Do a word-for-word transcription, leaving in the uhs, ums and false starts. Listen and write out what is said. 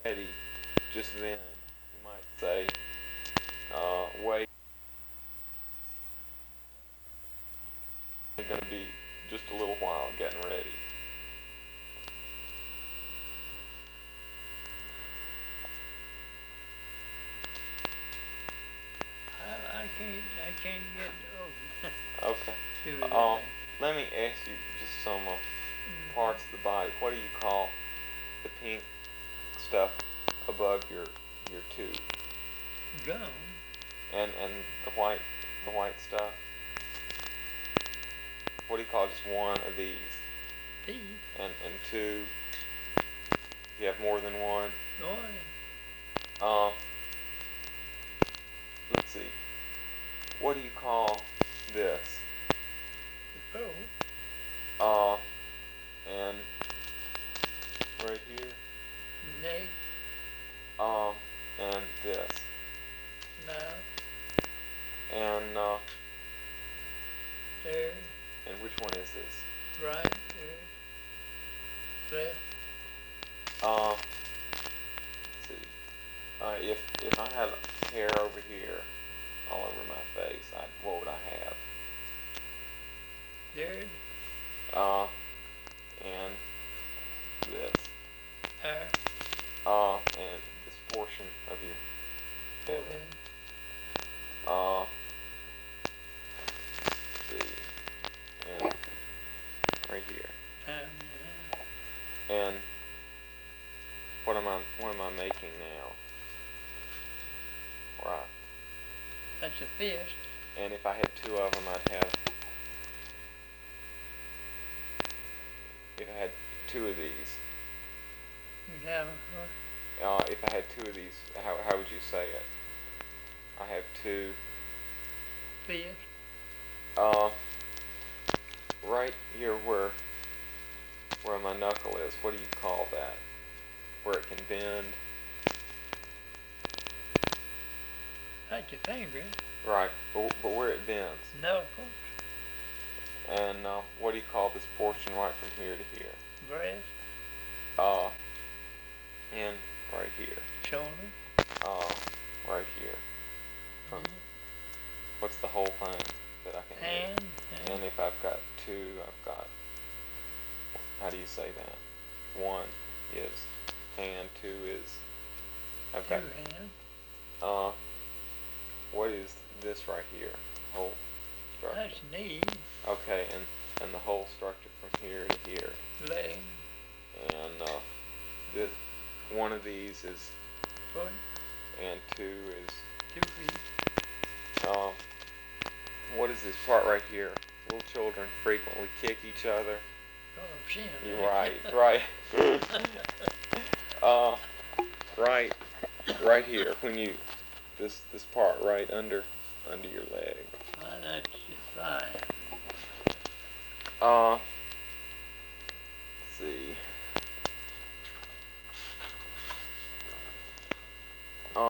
ready just then. You might say, uh, wait, it's going to be just a little while getting ready. I, I can't, I can't get over. Okay. to Uh, everything. let me ask you just some uh, Mm. parts of the body. What do you call the pink stuff above your your tube? Gum. And and the white the white stuff? What do you call just one of these? Teeth. And and two? You have more than one? Boy. Uh, let's see. What do you call this? The throat. Uh, and right here. Neck. Um, and this. Mouth. And uh, There. and which one is this? Right. There. Left. Uh, let's see. Uh, if if I had hair over here, all over my face, I what would I have? Beard. Uh, and this. Hair. Uh, and this portion of your head. Forehead. Uh, let's see. And right here. Um, And what am I what am I making now? Right. that's a fist. And if I had two of them, I'd have. If I had two of these, You have a uh, if I had two of these, how how would you say it? I have two. fist. Uh, right here where where my knuckle is. What do you call that? Where it can bend. That's your finger. Right. But but where it bends. Knuckles. And uh, what do you call this portion right from here to here? Breast. Uh, and right here. Shoulder. Uh, right here. From what's the whole thing that I can do? Hand. hand. And if I've got two, I've got. How do you say that? One is hand. Two is. I've Two got. hands. Uh, what is this right here? Whole structure. That's knee. Okay, and and the whole structure from here to here. Leg. And uh, this one of these is. Foot. And two is. Two feet. Uh, what is this part right here? Little children frequently kick each other. Oh, shin. You're right, right. uh, right, right here. When you, this this part right under, under your leg. Well, that's just fine. Uh,